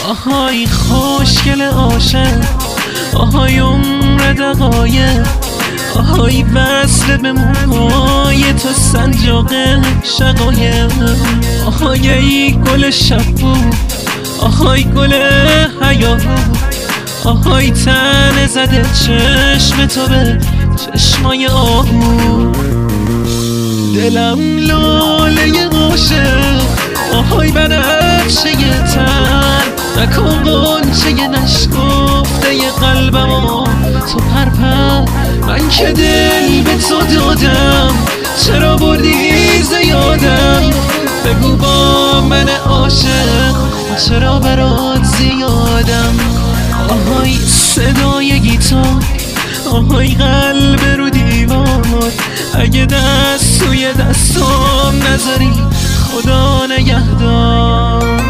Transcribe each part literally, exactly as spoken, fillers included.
آهای خوشگل عاشق، آهای عمر دقایق، آهای وصل به موهای تو سنجاق شقایق، آهای ای گل شبو، آهای گل حیاهو، آهای تن زده چشم تو به چشمای آهو. دلم لاله عاشق، آهای بنفشه تن، نکن غنچه نشکفته قلبمو تو پرپر. من که دل به تو دادم، چرا بردی زیادم؟ بگو با من عاشق، چرا برات زیادم؟ آهای صدای گیتار، آهای قلب رو دیوار، اگه دست توی دستام نذاری خدا نگهدار.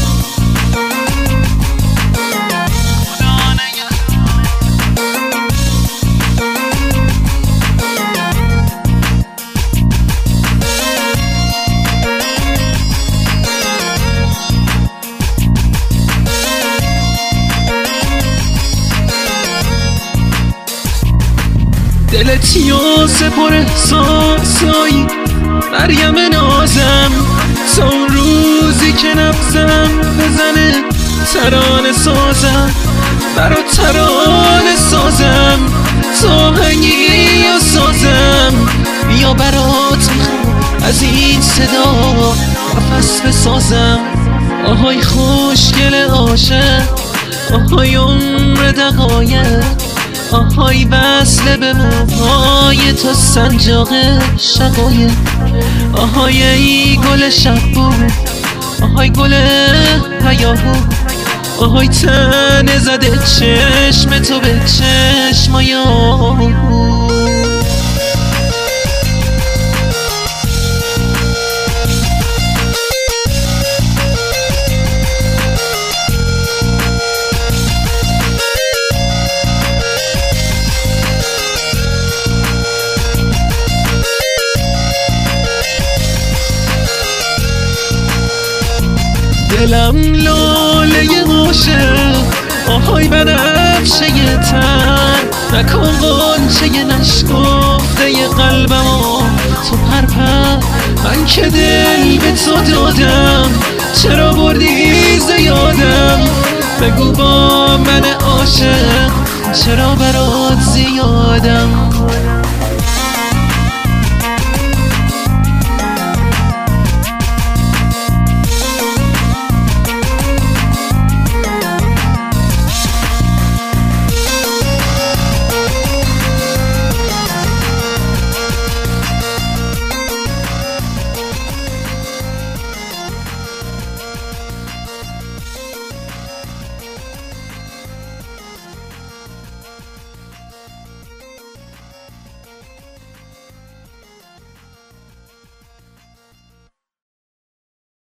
دلت یاسه پر احساسایی مریم نازم، تا اون روزی که نبزم بزنه ترانه سازم، برا ترانه سازم، تا هنگی و سازم. بیا برات میخوام از این صدا نفس بسازم. آهای خوشگل عاشق، آهای عمر دقایق، آهای وصل به موهای تو سنجاق شقایق، آهای ای گل شبو، آهای گل حیاهو، آهای تن زده چشم تو به چشمای آهو. دلم لاله عاشق، آهای بنفشه تن، نکن غنچه نشکفته قلبمو تو پرپر. من که دل به تو دادم، چرا بردی زیادم؟ بگو با من عاشق، چرا برات